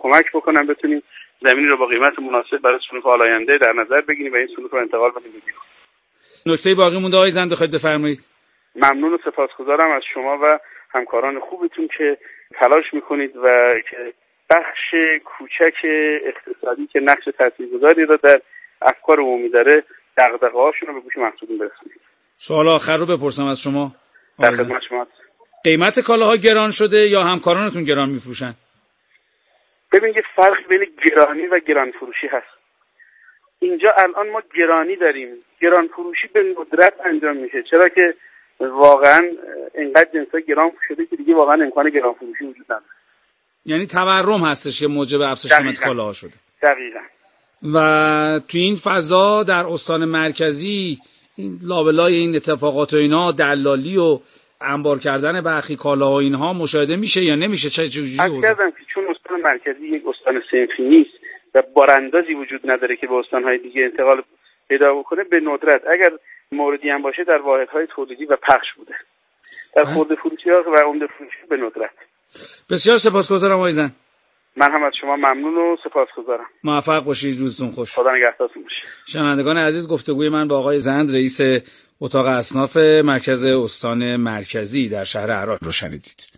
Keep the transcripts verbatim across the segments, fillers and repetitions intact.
کمک بکنن بتونیم زمینی رو با قیمت مناسب برای صنوف آینده در نظر بگیریم و این صنوف رو انتقال بدیم به بیرون. نکته باقی مونده آقای زند بخواید بفرمایید. ممنون و سپاسگزارم از شما و همکاران خوبتون که تلاش میکنید و که بخش کوچک اقتصادی که نقش تاثیرگذاری رو در افکار عمومی داره دغدغه‌هاشون رو به گوش محصولین برسونید. سوال آخر رو بپرسم از شما. در خدمت شما. قیمت کالاها گران شده یا همکارانتون گران میفروشن؟ ببین یه فرق بین گرانی و گران فروشی هست. اینجا الان ما گرانی داریم، گران فروشی به ندرت انجام میشه، چرا که واقعا اینقدر جنسا گران شده که دیگه واقعا امکان گران فروشی وجود نداره. یعنی تورم هستش که موجب افزایش قیمت کالاها شده. دقیقاً. و تو این فضا در استان مرکزی این لابلای این اتفاقات و اینا دلالی و انبار کردن برخی کالاها اینها مشاهده میشه یا نمیشه؟ چه جوری عرض کردم که چون استان مرکزی یک استان صنفی نیست و باراندازی وجود نداره که به استانهای دیگه انتقال پیدا بکنه، به ندرت اگر موردی هم باشه در واحدهای تولیدی و پخش بوده. در خرده فروشی ها و عمده فروشی به ندرت. بسیار سپاسگزارم آقای زند. من هم از شما ممنون و سپاسگزارم. موفق باشید، روزتون خوش. خدا نگهدارتون باشه. شنوندگان عزیز، گفتگوی من با آقای زند رئیس اتاق اصناف مرکز استان مرکزی در شهر عراق رو شنیدید.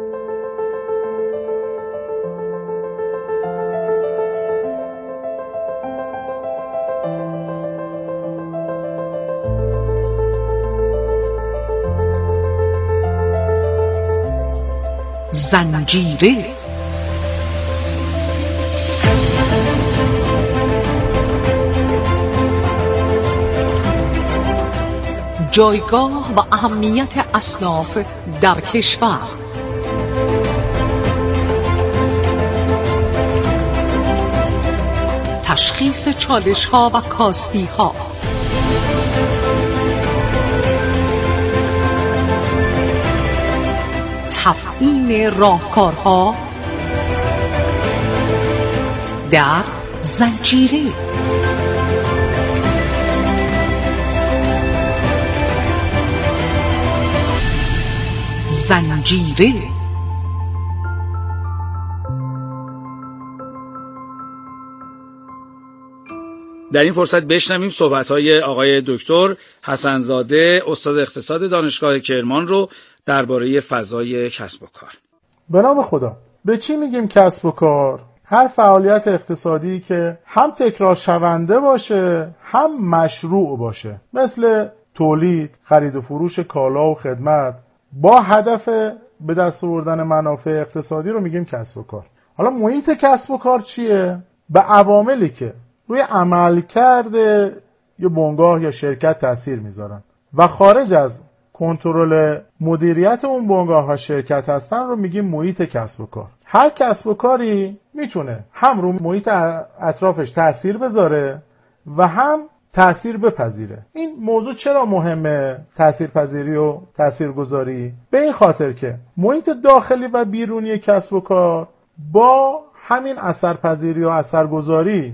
زنجیره جایگاه و اهمیت اصناف در کشور. تشخیص چالش‌ها و کاستی‌ها. تبیین راهکارها در زنجیره. زنجیره در این فرصت بشنویم صحبت‌های آقای دکتر حسن‌زاده استاد اقتصاد دانشگاه کرمان رو درباره فضای کسب و کار. به نام خدا. به چی میگیم کسب و کار؟ هر فعالیت اقتصادی که هم تکرار شونده باشه هم مشروع باشه، مثل تولید، خرید و فروش کالا و خدمت با هدف به دست آوردن منافع اقتصادی رو میگیم کسب و کار. حالا محیط کسب و کار چیه؟ به عواملی که روی عملکرد یا بنگاه یا شرکت تاثیر میذارن و خارج از کنترل مدیریت اون بنگاه و شرکت هستن رو میگیم محیط کسب و کار. هر کسب و کاری میتونه هم رو محیط اطرافش تاثیر بذاره و هم تأثیر بپذیره. این موضوع چرا مهمه؟ تأثیرپذیری و تأثیرگذاری به این خاطر که محیط داخلی و بیرونی کسب و کار با همین اثرپذیری و اثرگذاری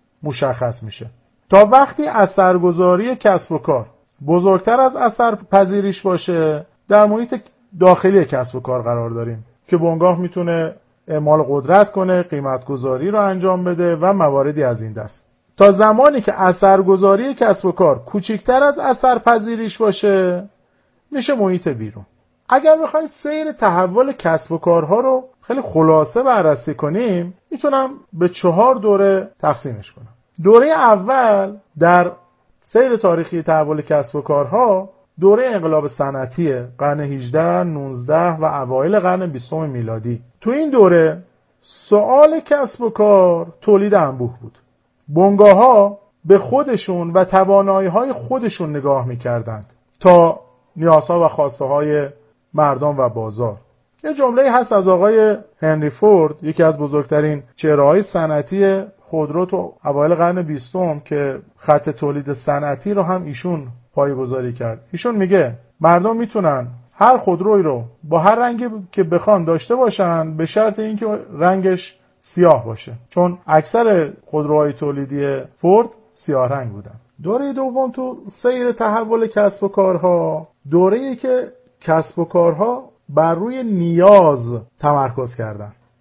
مشخص میشه. تا وقتی اثرگذاری کسب و کار بزرگتر از اثرپذیریش باشه، در محیط داخلی کسب و کار قرار داریم که بنگاه میتونه اعمال قدرت کنه، قیمتگذاری رو انجام بده و مواردی از این دست. تا زمانی که اثرگذاری کسب و کار کوچکتر از اثرپذیریش باشه میشه محیط بیرون. اگر بخوایم سیر تحول کسب و کارها رو خیلی خلاصه بررسی کنیم، میتونم به چهار دوره تقسیمش کنم. دوره اول در سیر تاریخی تحول کسب و کارها دوره انقلاب صنعتی قرن هجدهم، نوزدهم و اوایل قرن بیستم میلادی. تو این دوره سؤال کسب و کار تولید انبوه بود. بنگاه‌ها به خودشون و توانایی‌های خودشون نگاه می‌کردند تا نیازها و خواسته‌های مردم و بازار. یه جمله هست از آقای هنری فورد، یکی از بزرگترین چهره‌های صنعتی خودرو تو اوایل قرن بیستم که خط تولید صنعتی رو هم ایشون پایه‌گذاری کرد. ایشون میگه مردم میتونن هر خودرویی رو با هر رنگی که بخوان داشته باشن به شرط اینکه رنگش سیاه باشه، چون اکثر خودروهای تولیدی فورد سیاه رنگ بودن. دوره دوم تو سیر تحول کسب و کارها دوره‌ای که کسب و کارها بر روی نیاز تمرکز کردن.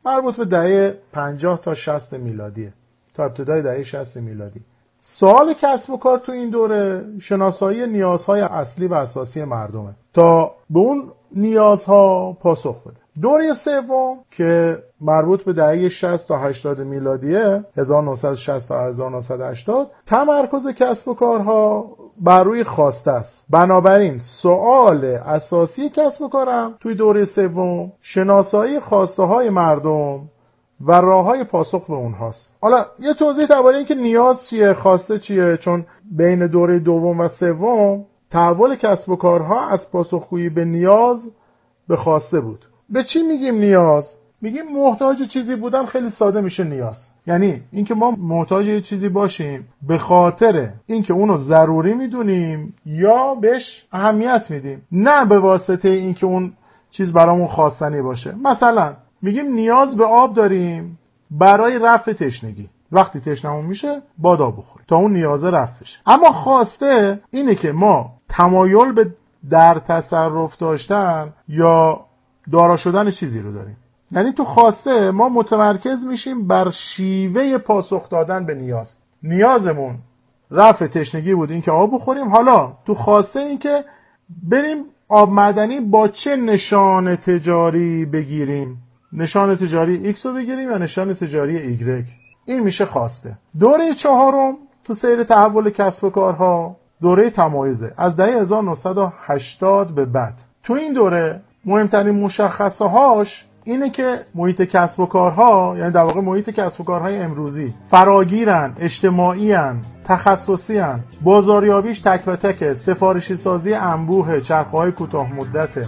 مربوط به دهه پنجاه تا شصت میلادیه، تا ابتدای دهه شصت میلادی. سوال کسب و کار تو این دوره شناسایی نیازهای اصلی و اساسی مردمه تا به اون نیازها پاسخ بده. دوره سوم که مربوط به دهه شصت تا هشتاد میلادیه، هزار و نهصد و شصت تا هزار و نهصد و هشتاد، تمرکز کسب و کارها بر روی خواسته است. بنابراین سوال اساسی کسب و کارم توی دوره سوم شناسایی خواسته های مردم و راههای پاسخ به اونهاست. حالا یه توضیح درباره این که نیاز چیه، خواسته چیه، چون بین دوره دوم و سوم تحول کسب و کارها از پاسخگویی به نیاز به خواسته بود. به چی میگیم نیاز؟ میگیم محتاج چیزی بودن خیلی ساده میشه نیاز. یعنی اینکه ما محتاج یه چیزی باشیم به خاطر اینکه اونو ضروری میدونیم یا بهش اهمیت میدیم، نه به واسطه اینکه اون چیز برامون خواستنی باشه. مثلا میگیم نیاز به آب داریم برای رفع تشنگی، وقتی تشنمون میشه باید آب بخوریم تا اون نیاز رفع شه. اما خواسته اینه که ما تمایل به در تصرف داشتن یا دارا شدن چیزی رو داریم. یعنی تو خواسته ما متمرکز میشیم بر شیوه پاسخ دادن به نیاز. نیازمون رفع تشنگی بود، این که آب بخوریم. حالا تو خواسته این که بریم آب معدنی با چه نشان تجاری بگیریم، نشان تجاری X رو بگیریم یا نشان تجاری Y. این میشه خواسته. دوره چهارم تو سیر تحول کسب و کارها دوره تمایزه، از دهه هزار و نهصد و هشتاد به بعد. تو این دوره مهمترین مشخصه هاش اینه که محیط کسب و کارها، یعنی در واقع محیط کسب و کارهای امروزی، فراگیرن، اجتماعی‌ان، تخصصی‌ان، بازاریابیش تک و تکه، سفارشی سازی انبوه، چرخه‌های کوتاه مدته.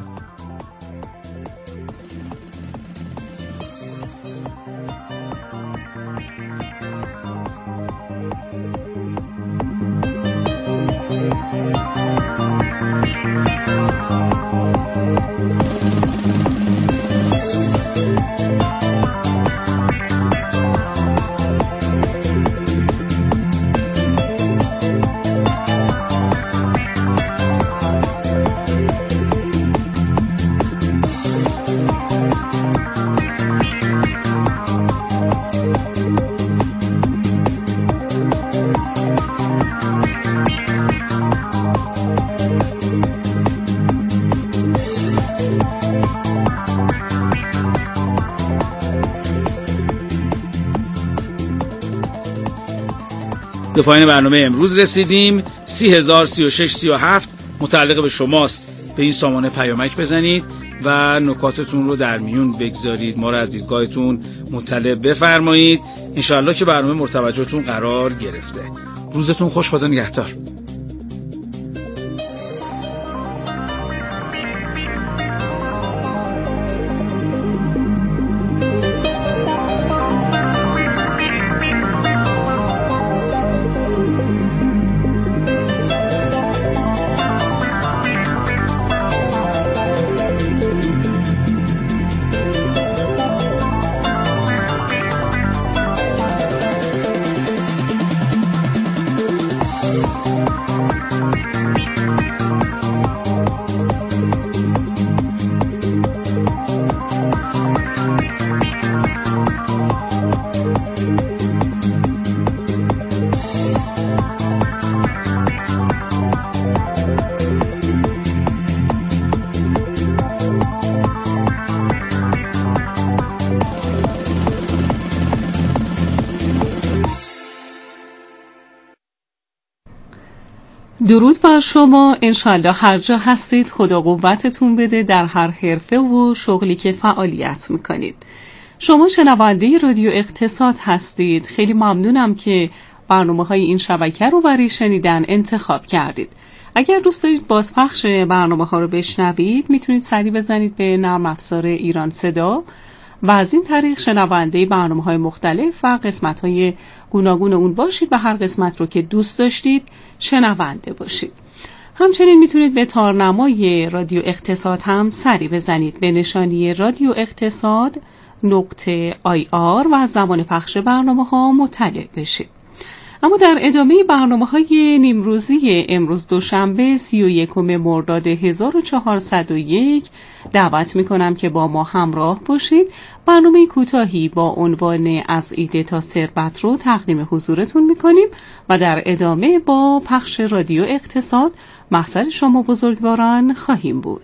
به پایان برنامه امروز رسیدیم. سی هزار سی و شش سی و هفت متعلق به شماست. به این سامانه پیامک بزنید و نکاتتون رو در میون بگذارید، ما رو از دیدگاهتون مطلع بفرمایید. انشاءالله که برنامه مرتوجهتون قرار گرفته. روزتون خوش، خدا نگهدار. درود بر شما. انشالله هر جا هستید خدا قوتتون بده در هر حرفه و شغلی که فعالیت میکنید. شما شنونده رادیو اقتصاد هستید. خیلی ممنونم که برنامه های این شبکه رو برای شنیدن انتخاب کردید. اگر دوست دارید بازپخش برنامه ها رو بشنوید میتونید سری بزنید به نرم افزار ایران صدا و از این طریق شنونده برنامه های مختلف و قسمت های گوناگون اون باشید و هر قسمت رو که دوست داشتید شنونده باشید. همچنین میتونید به تارنمای رادیو اقتصاد هم سری بزنید به نشانی رادیو اقتصاد نقطه آی آر و از زمان پخش برنامه ها مطلع بشید. اما در ادامه برنامه‌های نیمروزی امروز دوشنبه سی و یکم مرداد هزار و چهارصد و یک دعوت می‌کنم که با ما همراه باشید. برنامه کوتاهی با عنوان از ایده تا ثروت رو تقدیم حضورتون می‌کنیم و در ادامه با پخش رادیو اقتصاد محضر شما بزرگواران خواهیم بود.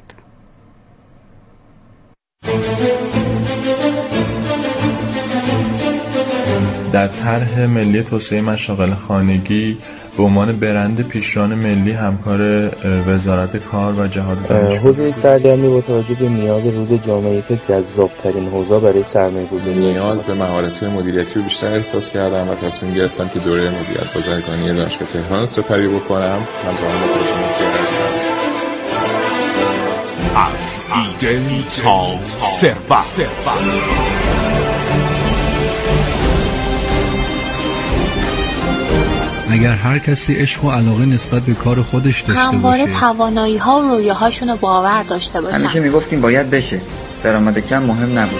در طرح ملی توسعه مشاغل خانگی به عنوان برند پیشران ملی همکار وزارت کار و جهاد دانشگاه حوزه سرگرمی با توجه به نیاز روز جامعه که جذاب‌ترین حوزه برای سرمایه‌گذاری نیاز به مهارت‌های مدیریتی رو بیشتر احساس کردم و تصمیم گرفتم که دوره مدیریت بازرگانی دانشگاه تهران سپری بکنم. همزمان با کارشناسی ارشد از ایده تا ثروت. اگر هر کسی عشق و علاقه نسبت به کار خودش داشته باشه، همواره توانایی ها و رویاهاشون رو باور داشته باشن. همیشه میگفتیم باید بشه، درآمد کم مهم نبود.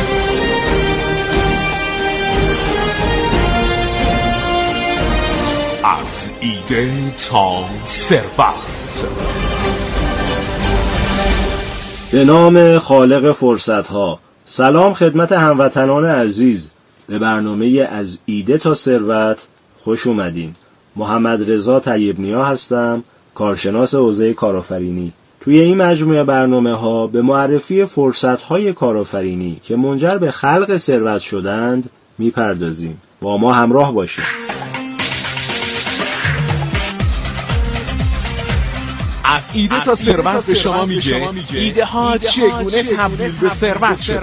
از ایده تا ثروت. به نام خالق فرصت‌ها. سلام خدمت هموطنان عزیز. به برنامه از ایده تا ثروت خوش اومدین. محمد رضا طیب نیا هستم، کارشناس حوزه کارآفرینی. توی این مجموعه برنامه ها به معرفی فرصت های کارآفرینی که منجر به خلق ثروت شدند میپردازیم. با ما همراه باشید. از ایده تا ثروت به شما میگه ایده ها چگونه تبدیل به ثروت شده.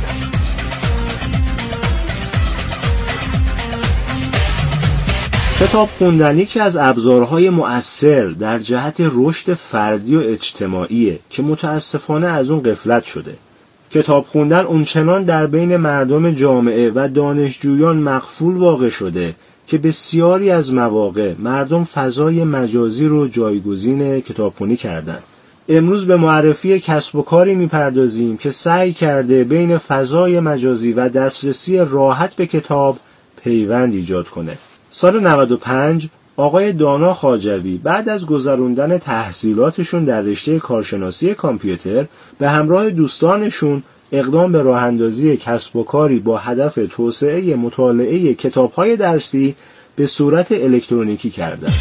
کتاب خوندنی که از ابزارهای مؤثر در جهت رشد فردی و اجتماعیه که متاسفانه از اون غفلت شده. کتاب خوندن اونچنان در بین مردم جامعه و دانشجویان مقفول واقع شده که بسیاری از مواقع مردم فضای مجازی رو جایگزین کتابخوانی کردند. امروز به معرفی کسب و کاری میپردازیم که سعی کرده بین فضای مجازی و دسترسی راحت به کتاب پیوند ایجاد کنه. سال نود و پنج آقای دانا خواجوی بعد از گذروندن تحصیلاتشون در رشته کارشناسی کامپیوتر به همراه دوستانشون اقدام به راه اندازی کسب و کاری با هدف توسعه مطالعه کتاب‌های درسی به صورت الکترونیکی کردند.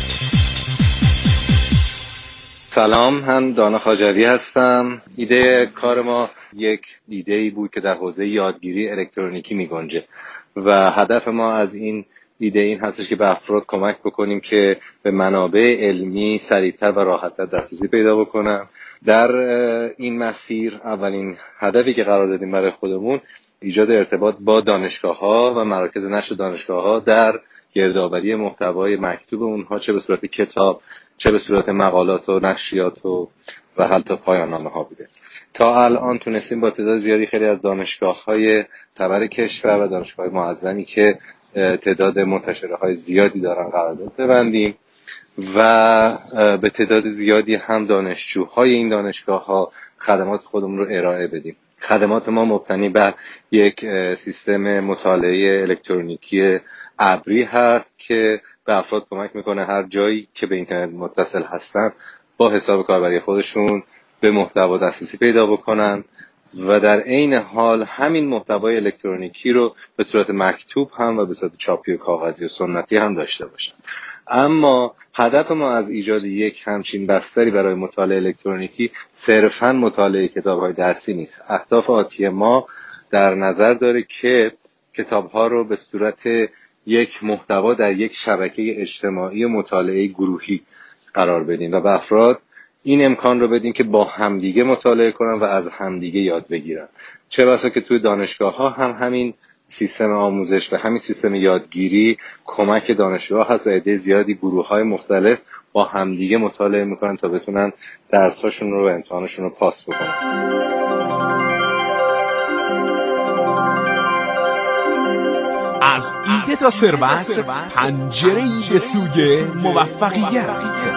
سلام، هم دانا خواجوی هستم. ایده کار ما یک ایده‌ای بود که در حوزه یادگیری الکترونیکی می‌گنجه و هدف ما از این ایده این هستش که به افراد کمک بکنیم که به منابع علمی سریعتر و راحت‌تر دسترسی پیدا بکنن. در این مسیر اولین هدفی که قرار دادیم برای خودمون ایجاد ارتباط با دانشگاه‌ها و مراکز نشر دانشگاه‌ها در گردآوری محتوای مکتوب اونها، چه به صورت کتاب چه به صورت مقالات و نشریات و و حتی پایان‌نامه‌ها بوده. تا الان تونستیم با تعداد زیادی خیلی از دانشگاه‌های تبر کشور و دانشگاه‌های معظمی که تعداد منتشره های زیادی دارن قرارداد ببندیم و به تعداد زیادی هم دانشجوهای این دانشگاه ها خدمات خودمون رو ارائه بدیم. خدمات ما مبتنی بر یک سیستم مطالعه الکترونیکی ابری هست که به افراد کمک میکنه هر جایی که به اینترنت متصل هستن با حساب کاربری خودشون به محتوا دسترسی پیدا بکنن و در عین حال همین محتوای الکترونیکی رو به صورت مکتوب هم و به صورت چاپی و کاغذی و سنتی هم داشته باشن. اما هدف ما از ایجاد یک همچین بستری برای مطالعه الکترونیکی صرفاً مطالعه کتاب‌های درسی نیست. اهداف آتی ما در نظر داره که کتاب‌ها رو به صورت یک محتوا در یک شبکه اجتماعی مطالعه گروهی قرار بدیم و به افراد این امکان رو بدیم که با همدیگه مطالعه کنن و از همدیگه یاد بگیرن. چه بسا که توی دانشگاه‌ها هم همین سیستم آموزش و همین سیستم یادگیری کمک دانشجوها هست و عده زیادی گروه‌های مختلف با همدیگه مطالعه میکنن تا بتونن درس‌هاشون رو و امتحانشون رو پاس بکنن. از ایده تا ثروت، پنجره‌ای به سوی موفقیت.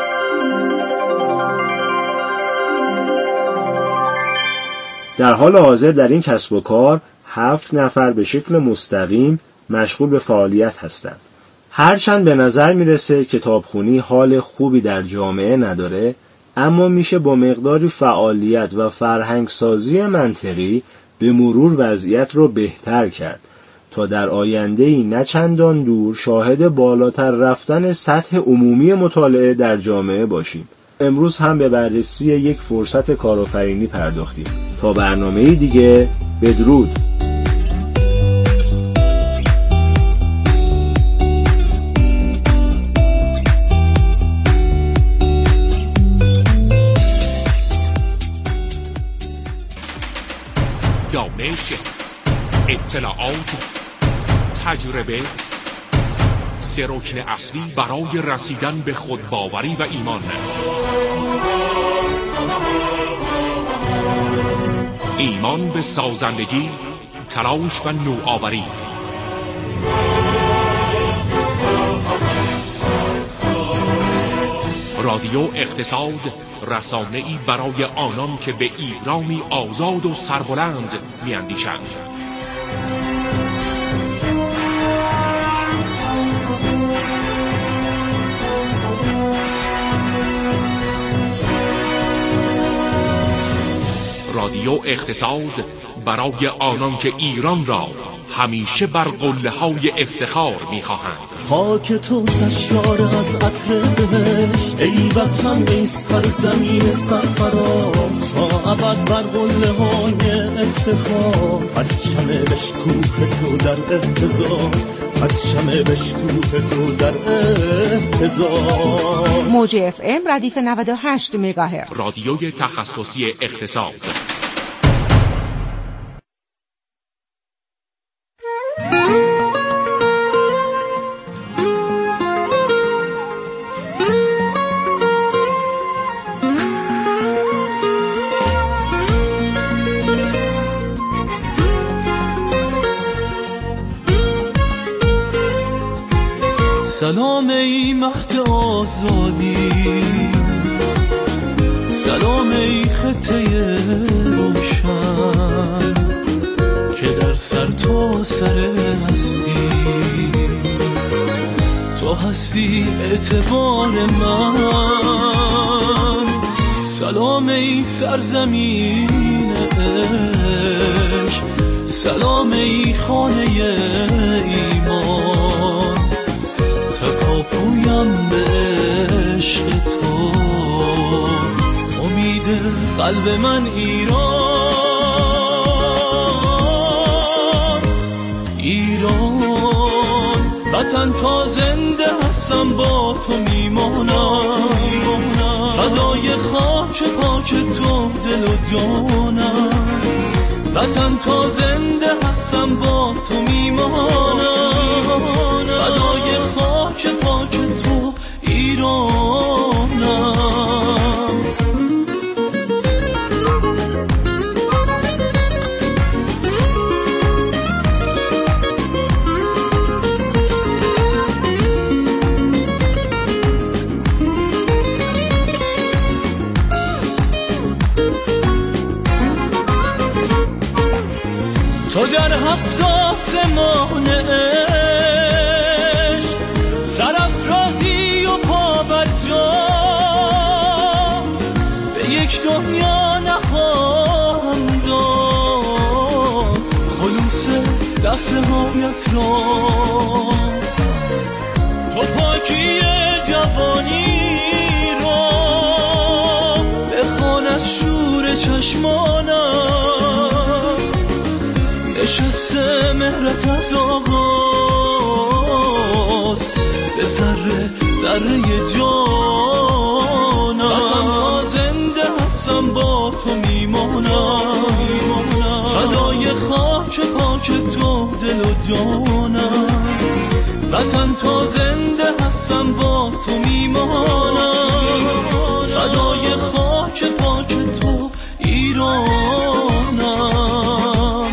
در حال حاضر در این کسب و کار هفت نفر به شکل مستقیم مشغول به فعالیت هستند. هرچند به نظر میرسه کتابخونی حال خوبی در جامعه نداره، اما میشه با مقداری فعالیت و فرهنگسازی منطقی به مرور وضعیت رو بهتر کرد تا در آینده‌ای نه چندان دور شاهد بالاتر رفتن سطح عمومی مطالعه در جامعه باشیم. امروز هم به بررسی یک فرصت کارآفرینی پرداختیم. تا برنامه‌ای دیگه، بدرود. دانش، اطلاعات، تجربه، سه رکن اصلی برای رسیدن به خودباوری و ایمان. ایمان به سازندگی، تلاش و نوآوری. رادیو اقتصاد، رسانه‌ای برای آنان که به ایرانی آزاد و سربلند می‌اندیشند. رادیو اقتصاد برای آنان که ایران را همیشه بر قله‌های افتخار می‌خواهند. خاک تو سرشار از عطر بهشت، ای وطن ای سرزمین سرفراز، تا ابد بر قله‌های افتخار، پرچم بشکوه تو در اهتزاز، پرچم بشکوه تو در اهتزاز. موج اف ام ردیف نود و هشت مگاهرتز، رادیوی تخصصی اقتصاد. سلام ای مهد آزادی، سلام ای خطه روشن که در سر تو سر هستی، تو هستی اعتبار من. سلام ای سرزمین عشق، سلام ای خانه ایمان، تکاپویم به عشق تو، امید قلب من ایران، ایران وطن تا زنده هستم با تو میمانم، فدای خاک پاک تو دل و جانم، وطن تا زنده هستم با تو میمانم، فدای خاک پاک تو ایرانم. تو در هفت آسمان عشق، سرافرازی و پا بر جا، به یک دنیا نخواهم داد خلوص لحظه هایت را. تو پاکی جوانی را بخوان از شور چشمانم، نشسته مهرت از آغاز به ذره ذره جانم، وطن تا زنده هستم با تو میمانم، فدای خاک پاک تو دل و جانم، وطن تا زنده هستم با تو میمانم، فدای خاک پاک تو ایرانم.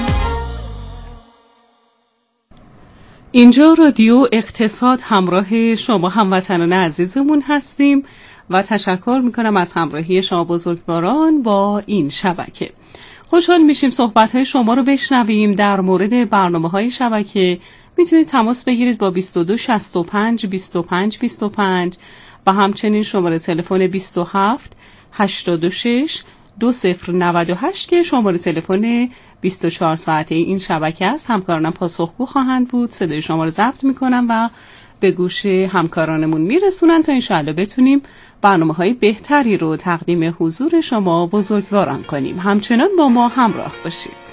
اینجا رادیو اقتصاد، همراه شما هموطنان عزیزمون هستیم و تشکر میکنم از همراهی شما بزرگواران با این شبکه. خوشحال میشیم صحبت‌های شما رو بشنویم در مورد برنامه‌های شبکه میتونید تماس بگیرید با بیست و دو شصت و پنج بیست و پنج بیست و پنج و همچنین شماره تلفن بیست و هفت هشتاد و شش دو صفر نود و هشت که شماره تلفن بیست و چهار ساعته این شبکه است. همکارانم پاسخگو خواهند بود. صدای شما رو ضبط میکنم و به گوش همکارانمون میرسونن تا انشاءالله بتونیم برنامه‌های بهتری رو تقدیم حضور شما بزرگواران کنیم. همچنان با ما همراه باشید.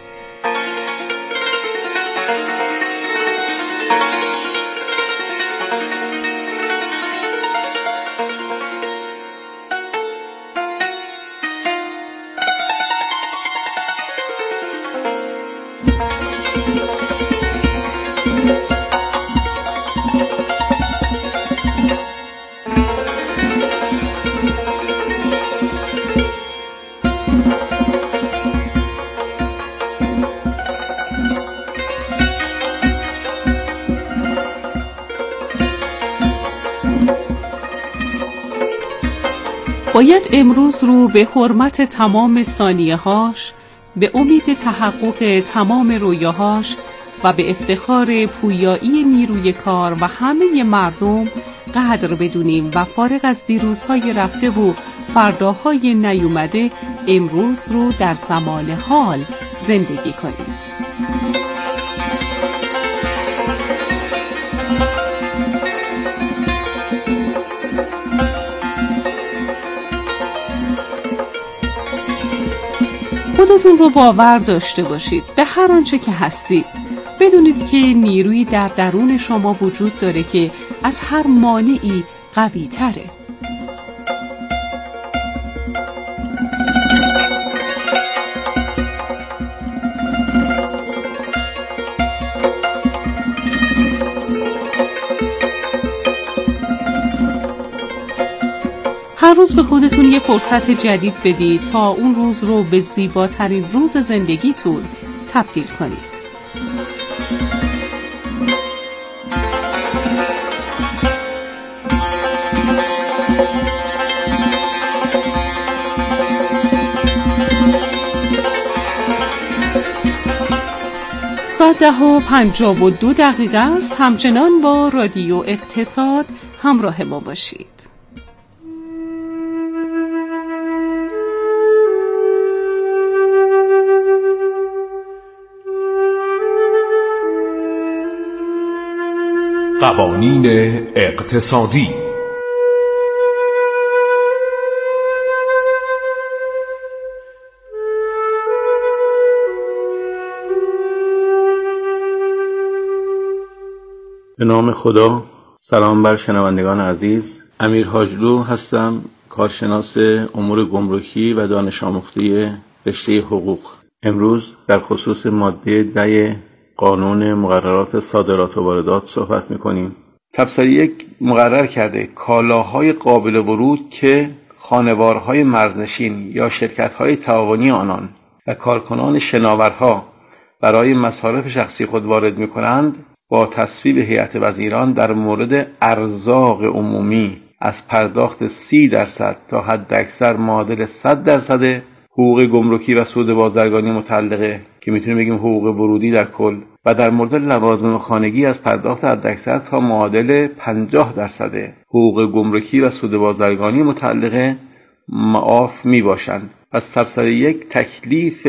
باید امروز رو به حرمت تمام ثانیه‌هاش، به امید تحقق تمام رویاهاش و به افتخار پویایی نیروی کار و همه مردم قدر بدونیم و فارغ از دیروزهای رفته و فرداهای نیومده امروز رو در زمان حال زندگی کنیم. خودتون رو باور داشته باشید به هر آنچه که هستید. بدونید که نیرویی در درون شما وجود داره که از هر مانعی قوی تره. هر روز به خودتون یه فرصت جدید بدید تا اون روز رو به زیباترین روز زندگیتون تبدیل کنید. ساعت ده و پنجاه و دو دقیقه است. همچنان با رادیو اقتصاد همراه ما باشید. قوانین اقتصادی. به نام خدا. سلام بر شنوندگان عزیز. امیر حاجلو هستم، کارشناس امور گمرکی و دانش آموخته رشته حقوق. امروز در خصوص ماده ده قانون مقررات صادرات و واردات صحبت می‌کنیم. تبصره یک مقرر کرده کالاهای قابل ورود که خانوارهای مرزنشین یا شرکت‌های تعاونی آنان و کارکنان شناورها برای مصارف شخصی خود وارد می‌کنند با تصویب هیئت وزیران در مورد ارزاق عمومی از پرداخت سی درصد تا حداکثر معادل صد درصد حقوق گمرکی و سود بازرگانی متعلقه که میتونیم بگیم حقوق ورودی در کل، و در مورد لوازم خانگی از پرداخت حداکثر تا معادل پنجاه درصد حقوق گمرکی و سود بازرگانی متعلقه معاف می باشند. از تبصره یک تکلیف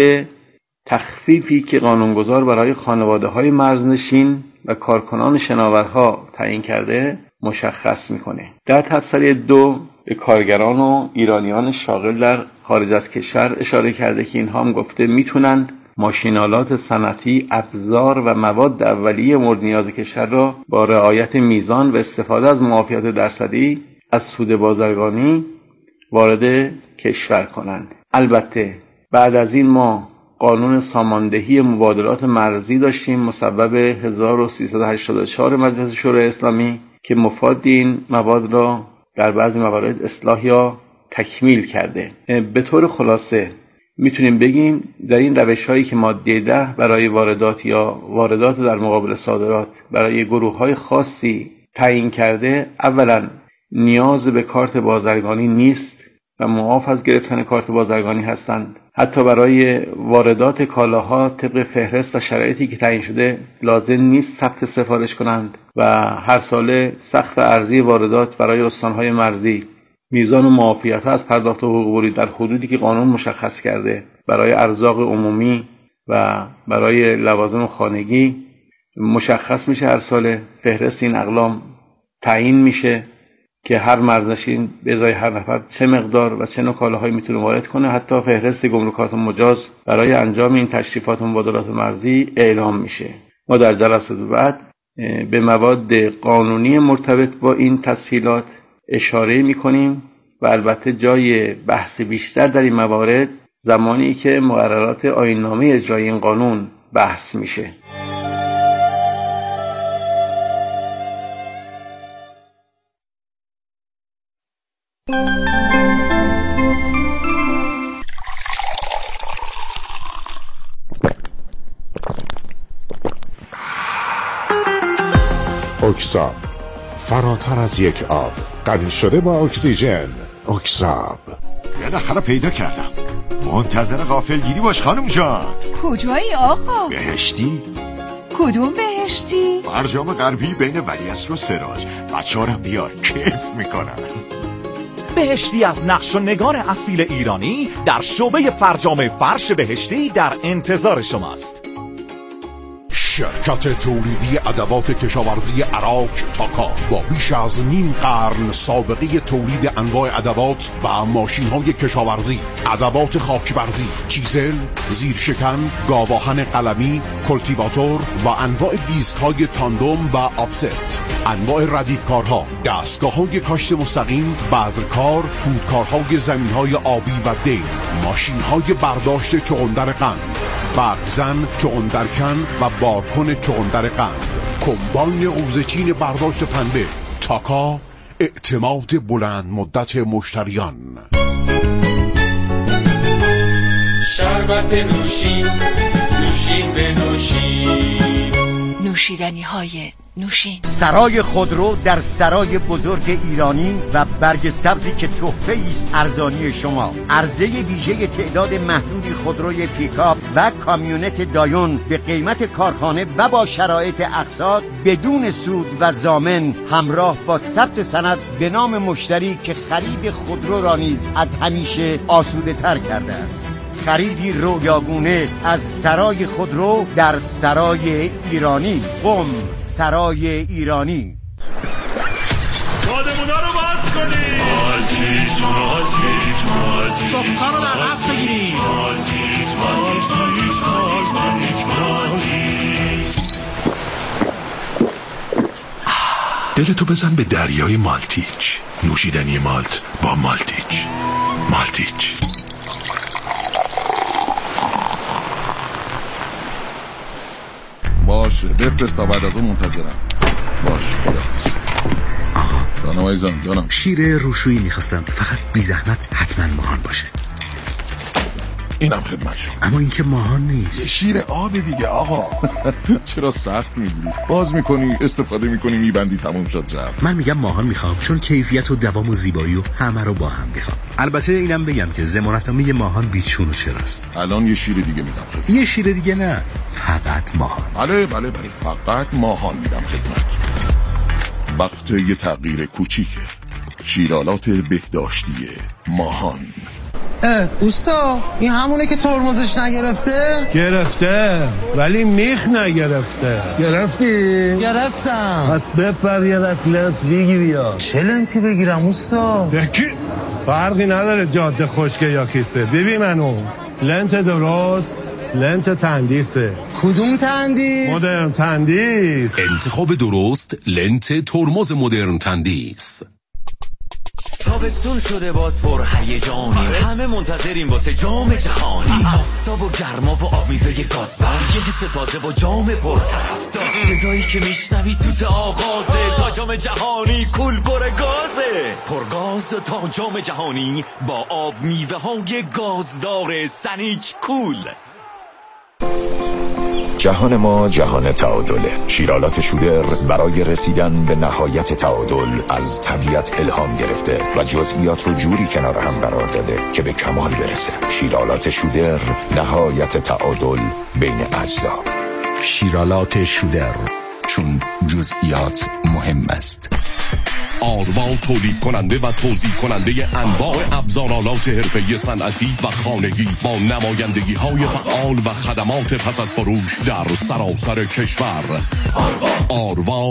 تخفیفی که قانونگذار برای خانواده های مرزنشین و کارکنان شناورها تعیین کرده مشخص میکنه. در تبصره دو به کارگران و ایرانیان شاغل در خارج از کشور اشاره کرده که اینها هم گفته میتونند ماشینالات صنعتی، ابزار و مواد اولیه مورد نیاز کشور را با رعایت میزان و استفاده از معافیت درصدی از سود بازرگانی وارد کشور کنند. البته بعد از این ما قانون ساماندهی مبادلات مرزی داشتیم مصوب هزار و سیصد و هشتاد و چهار مجلس شورای اسلامی که مفاد این مواد را در بعضی موارد اصلاح یا تکمیل کرده. به طور خلاصه میتونیم بگیم در این روش هایی که ماده ده برای واردات یا واردات در مقابل صادرات برای گروه های خاصی تعیین کرده، اولا نیاز به کارت بازرگانی نیست و معاف از گرفتن کارت بازرگانی هستند. حتی برای واردات کالاها طبق فهرست و شرایطی که تعیین شده لازم نیست ثبت سفارش کنند و هر ساله سقف ارزی واردات برای استانهای مرزی، میزان معافیت از پرداخت حقوق ورود در حدودی که قانون مشخص کرده برای ارزاق عمومی و برای لوازم خانگی مشخص میشه. هر ساله فهرست این اقلام تعیین میشه که هر مرزنشین به ازای هر نفر چه مقدار و چه نوع کالاهایی میتونه وارد کنه. حتی فهرست گمرکات مجاز برای انجام این تشریفات و مبادلات مرزی اعلام میشه. ما در جلسات بعد به مواد قانونی مرتبط با این تسهیلات اشاره میکنیم و البته جای بحث بیشتر در این موارد زمانی که مقررات آیین‌نامه اجرایی این قانون بحث میشه. اکساب، فراتر از یک آب، غنی شده با اکسیژن. اکساب. بالاخره پیدا کردم. منتظر غافلگیری باش خانم جان. کجایی آقا؟ بهشتی؟ کدوم بهشتی؟ فرجام غربی بین ولیعصر و سراج. بچه‌هارم بیار، کیف میکنن. بهشتی از نقش و نگار اصیل ایرانی در شعبه فرجام فرش بهشتی در انتظار شماست. شرکت تولیدی ادوات کشاورزی عراق تاکا با بیش از نیم قرن سابقه تولید انواع ادوات و ماشین‌های کشاورزی، ادوات خاکبرزی، چیزل، زیرشکن، گاواهن قلمی، کلتیواتور و انواع دیسک‌های تاندوم و آفست، انواع ردیفکارها، دستگاه‌های کاشت مستقیم، بذرکار، پودکارهای زمین‌های آبی و دیل، ماشین‌های برداشت چغندر قند، برگزن، چغندرکن و بارکن چغندر قند، کمباین قوزچین برداشت پنبه. تاکا، اعتماد بلند مدت مشتریان. شربت نوشین، نوشین به نوشین، نوشیدنی های نوشین. سرای خودرو در سرای بزرگ ایرانی و برگ سبزی که تحفه است ارزانی شما. عرضه ویژه تعداد محدودی خودروی پیکاپ و کامیونت دایون به قیمت کارخانه و با شرایط اقساط بدون سود و ضامن، همراه با ثبت سند به نام مشتری که خرید خودرو را نیز از همیشه آسوده تر کرده است. خریدی رویاگونه از سرای خودرو در سرای ایرانی. قم، سرای ایرانی. بادمونا رو باز کنید. مالتیش مالتیش مالتیش صبحا رو در دست بگیرید. مالتیش مالتیش مالتیش مالتیش. دلتو بزن به دریای مالتیچ. نوشیدنی مالت با مالتیچ. مالتیچ. باشه بفرست تا بعد از اون منتظرم. باشه خداحافظ. آقا جانم عزیزم جانم. شیر روشویی میخواستم، فقط بی زحمت حتما ماهان باشه. اینم خدمت شما. اما این که ماهان نیست. شیر آب دیگه آقا. چرا سخت میگیری؟ باز میکنی استفاده میکنی میبندی تموم شد رفت. من میگم ماهان میخوام چون کیفیت و دوام و زیبایی و همه رو با هم میخوام. البته اینم بگم که ضمانتنامه ماهان بیچون و چراست. الان یه شیر دیگه میدم خدمت. یه شیر دیگه نه، فقط ماهان. بله بله بله فقط ماهان میدم خدمت. وقت یه تغییر کوچیکه. شیرالات بهداشتی ماهان. اه اوستا این همونه که ترمزش نگرفته؟ گرفته ولی میخ نگرفته. گرفتی؟ گرفتم. پس بپر یه دست لنت بگیری یا چه لنتی بگیرم اوستا؟ بکی فرقی نداره جاده خشکه یا کیسه. ببین منو لنت درست لنت تندیسه. کدوم تندیس؟ مدرن تندیس. انتخاب درست لنت ترمز مدرن تندیس. تابستون شده باز پر هیجانی، همه منتظریم واسه جام جهانی. آفتاب و گرما و آب میوه گازدار، یه حس تازه و جام پرطرفدار. صدایی که میشنوی سوت آغازه، تا جام جهانی کول پر گازه. پرگاز تا جام جهانی با آب میوه های گازدار سنیچ کول. جهان ما جهان تعادله. شیرالات شودر برای رسیدن به نهایت تعادل از طبیعت الهام گرفته و جزئیات رو جوری کنار هم قرار داده که به کمال برسه. شیرالات شودر، نهایت تعادل بین اجزا. شیرالات شودر، چون جزئیات مهم است. آروا تولید کننده و توزیع کننده انواع ابزارالات حرفه‌ای صنعتی و خانگی با نمایندگی های فعال و خدمات پس از فروش در سراسر کشور. آروا